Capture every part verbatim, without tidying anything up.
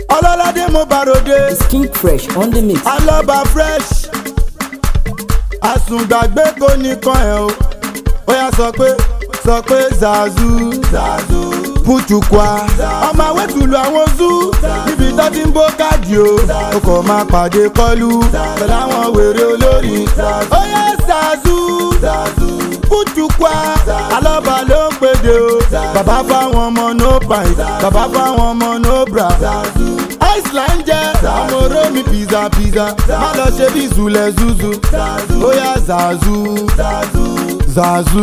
Ọlọ́ládé mo bàròdé. It's King Fresh on the mix. Alọ́ba fresh. Àsùngbàgbé kò ní kan ẹ̀ o. Ó yá sọ pé sọ pé zazu zazu putukwa. Ọmọ àwẹ̀ tùlù àwọn zoo. Níbi tó ti ń bó káàdì o. O kò máa pàdé kọlu. Pẹ̀lú àwọn wèrè olórin. Ó yá zazu zazu putukwa. Alọ́ba ló ń pèdè o. Bàbá fáwọn ọmọ no pint. Bàbá fáwọn ọmọ no bra. Iceland jẹ́ ọmọ Romi pizza pizza. Má lọ ṣe bí zulẹ̀ zuzu. Ó yá zazu zazu.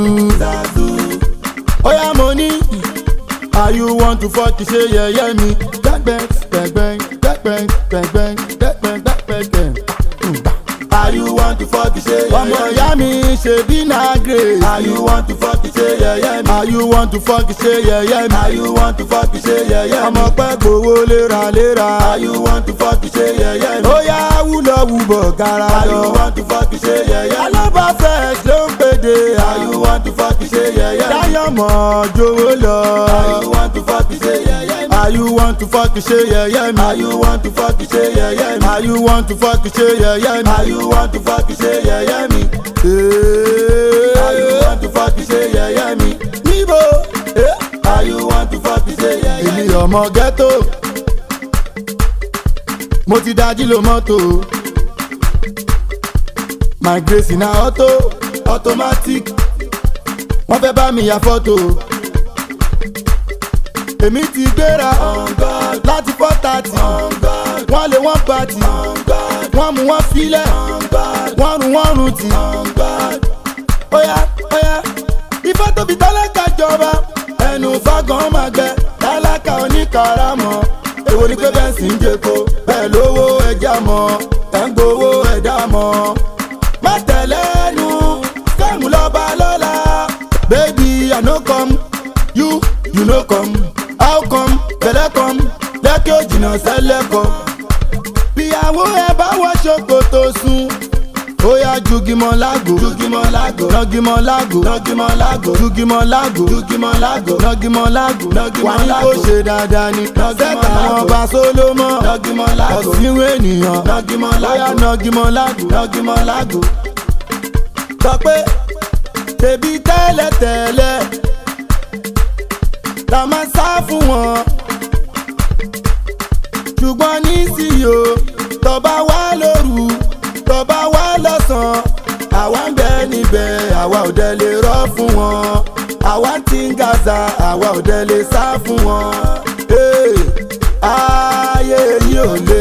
Ó yá mo ní. Are you want to fuck ṣe yẹ̀yẹ́ mi? Gbẹ́gbẹ́ gbẹ́gbẹ́ gbẹ́gbẹ́ gbẹ́gbẹ́ gbẹ́gbẹ́ gbẹ́gbẹ́. Are you want to fuck ṣe yẹ̀yẹ́ mi? Ọmọ ìyá mi ṣe bí náà grace. Are you want to fuck ṣe yẹ̀yẹ́ mi? Are you want to fuck ṣe yẹ̀yẹ́ mi? Are you want to fuck ṣe yẹ̀yẹ́ mi? Ọmọ pẹ́ gbowó léra léra. Are you want to fuck ṣe yẹ̀yẹ́ mi? Ó yá wúlọ̀ wúbọ̀ gara lọ. Are you want to fuck ṣe yẹ̀yẹ́ mi? Alọ́ba fresh ló ń pèdè. Are you want to fuck ṣe yẹ̀yẹ́ mi? Dáyọ̀ mọ̀ jowó lọ. Are you want to fuck ṣe yẹ̀yẹ́ mi? Are you want to fuck ṣe yẹ̀yẹ́ mi? Are you want to fuck ṣe yẹ̀yẹ́ mi? Are you want to fuck ṣe yẹ̀yẹ́ mi? Are you want to fuck ṣe yẹ̀yẹ́ mi? Are you want to fuck ṣe yẹ̀yẹ́ mi? Níbo? Are you want to fuck ṣe yẹ̀yẹ́ mi? Èmi ọmọ ghetto. Mo ti dájú lo mọ́tò. My grace na auto automatic. Wọ́n fẹ́ bá mi ya fọ́tò. Èmi ti gbéra láti four thirty. Wọ́n lé wọ́n pàtì. Wọ́n mú wọ́n filẹ̀. Wọ́n rún wọ́n rún tì. Óyá óyá ifá tóbi tálákà jọba. Ẹnu fagàn máa gbẹ. Tálákà oníkàràmọ́. Èwo ni pé bẹ́ẹ̀ sì ń jẹ́ko. Bẹ́ẹ̀ lówó ẹja mọ́. Ẹ̀ ń gbowó ẹ̀dá mọ́. Má tẹ̀lé ẹnu. Kẹ́mù lọ́ba lọ́la. Baby I no come. You you no come. How come? Bẹ̀rẹ̀ come. Lẹ́kẹ́ òjìnà sẹ́lẹ̀kọ̀. Bíyàwó ẹ bá wọ ṣòkòtò sùn. Ó yá jugimọ̀ lágò. Jugimọ̀ lágò. Nọ́gimọ̀ lágò. Nọ́gimọ̀ lágò. Jugimọ̀ lágò. Jugimọ̀ lágò. Nọ́gimọ̀ lágò. Nọ́gimọ̀ lágò. Wà ní kó ṣe dáadáa ni. Sẹ́tà àwọn ọba Sólómọ̀. Nọ́gimọ̀ lágò. Ọ̀sìnwó ènìyàn. Nọ́gimọ̀ lágò. Ó yá nọ́gimọ̀ lágò. Nọ́gimọ̀ lágò. Sọ pé tèbí tẹ́lẹ̀tẹ́lẹ̀ la máa sá fún wọn. Ṣùgbọ́n nísìnyí o, tó bá wá lóru, tó bá wá lọ́sàn-án, àwa ń bẹ níbẹ̀, àwa ò dẹ̀ lè rọ́ fún wọn. Àwa ti ń Gaza, àwa ò dẹ̀ lè sá fún wọn. Hey, ayé yìí ò le,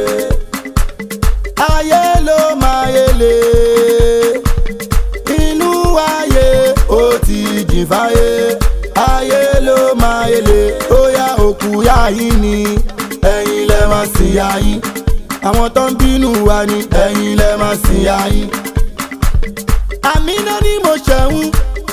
ayé ló máa yé le. Inú ayé ó ti jìn fáyé. Ayé ló máa yẹlé, ó yá òkú yá yín ni, ẹ̀yin lẹ máa sìn yá yín. Àwọn tó ń bínú wa ni, ẹ̀yin lẹ máa sìn yá yín. Àmínà ni mo ṣẹ̀hún,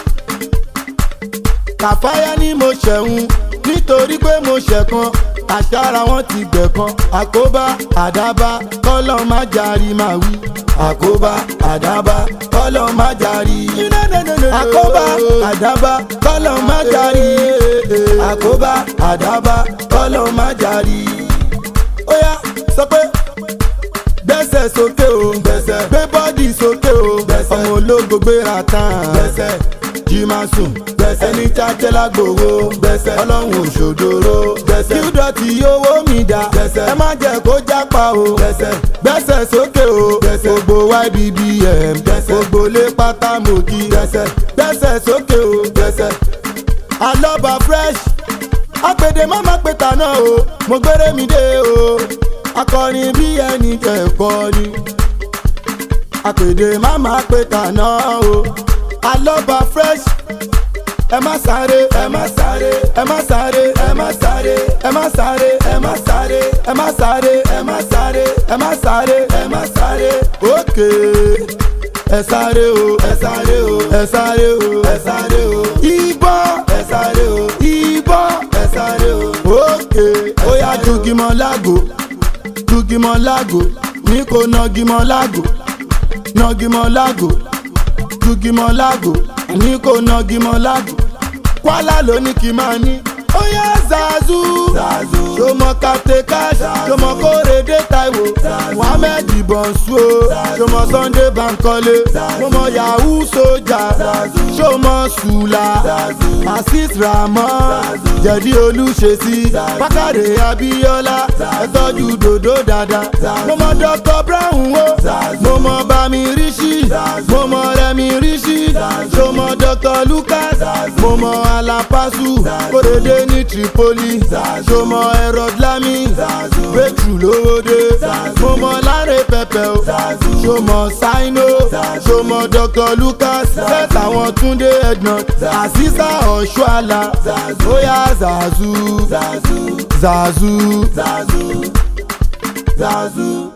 Kàfáyá ni mo ṣẹ̀hún, nítorí pé mo ṣẹ̀kan, àṣàrà wọn ti gbẹ̀kan. Àkóbá àdábá, kọ́lọ́ má jàrí máa wí. Àkóbá àdábá, kọ́lọ́ má jàrí. Àkóbá àdábá, kọ́lọ́ má jàrí. Àkóbá àdábá, kọ́lọ́ má jàrí. Ó yá sọ pé gbẹ́sẹ̀ sókè o, gbẹ́sẹ̀ gbé bọ́dì sókè o, gbẹ́sẹ̀ ọmọ ológo gbéra tán, gbẹ́sẹ̀ jí máa sùn, gbẹ́sẹ̀ ní cháchẹ́ lágbòwó, gbẹ́sẹ̀ ọlọ́run òṣòdòrò, gbẹ́sẹ̀ kí dọ̀tí owó mi dá, gbẹ́sẹ̀ ẹ má jẹ́ kó jápa o, gbẹ́sẹ̀ gbẹ́sẹ̀ sókè o, gbẹ́sẹ̀ gbogbo Y B B M, gbẹ́sẹ̀ gbogbo lé pátá mòkì, gbẹ́sẹ̀ gbẹ́sẹ̀ sókè o, gbẹ́sẹ̀ Alọ́ba fresh. Apèdè má má pè tàná o, mo gbére mi dé o. Akọrin bí ẹni kẹ̀kọ́ ni. Apèdè má má pè tàná o. Alọ́ba fresh. Ẹ má sáré, ẹ má sáré, ẹ má sáré, ẹ má sáré, ẹ má sáré, ẹ má sáré, ẹ má sáré, ẹ má sáré, ẹ má sáré, ẹ má sáré. Ókè. Ẹ sáré o, ẹ sáré o, ẹ sáré o, ẹ sáré o. Ìbọn, ẹ sáré o, ìbọn, ẹ sáré o. Ókè. Ó yá jugimọ̀ lágò, jugimọ̀ lágò, ní kò nọgimọ̀ lágò, nọgimọ̀ lágò, jugimọ̀ lágò, ní kò nọgimọ̀ lágò. Kwala ló ní kí máa ní. Ó yá zazu, zazu, ṣọmọ Captain Cash ṣọmọ Kórèdé Táíwò Mohammed Bonsu ṣọmọ Sunday Bankole ṣọmọ Yahoo Soja ṣọmọ Sula Asis Ramon Jẹ̀dí Olúṣesí Bákàrè Abíọ́lá ẹ tọ́jú dòdò dáadáa mo mọ Doctor Brown wo mo mọ Bami Rishi mo mọ Rẹmi Rishi ṣo mọ Doctor Lucas mo mọ Alapasu Kórèdé ní Tripoli ṣo mọ Erodlami Breakthrough Lówódé mo mọ Láre Pẹpẹ o ṣo mọ Saino ṣo mọ Doctor Lucas fẹ́t àwọn Túndé Ednut Àṣìṣà Ọ̀ṣọ́àlà bóyá Zazu Zazu Zazu Zazu.